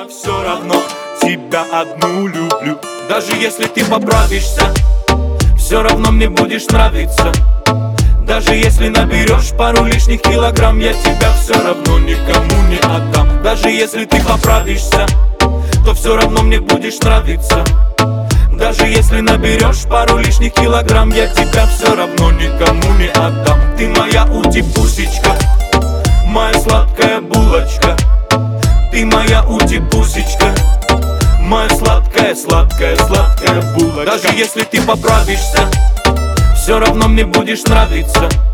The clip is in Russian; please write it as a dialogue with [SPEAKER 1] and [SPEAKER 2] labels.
[SPEAKER 1] я все равно тебя одну люблю. Даже если ты поправишься, все равно мне будешь нравиться. Даже если наберешь пару лишних килограмм, я тебя все равно никому не отдам. Даже если ты поправишься, то все равно мне будешь нравиться. Даже если наберешь пару лишних килограмм, я тебя все равно никому не отдам. Ты моя ути-пусечка, моя сладкая булочка. Ты моя ути-пусечка, моя сладкая, сладкая, сладкая булочка. Даже если ты поправишься, все равно мне будешь нравиться.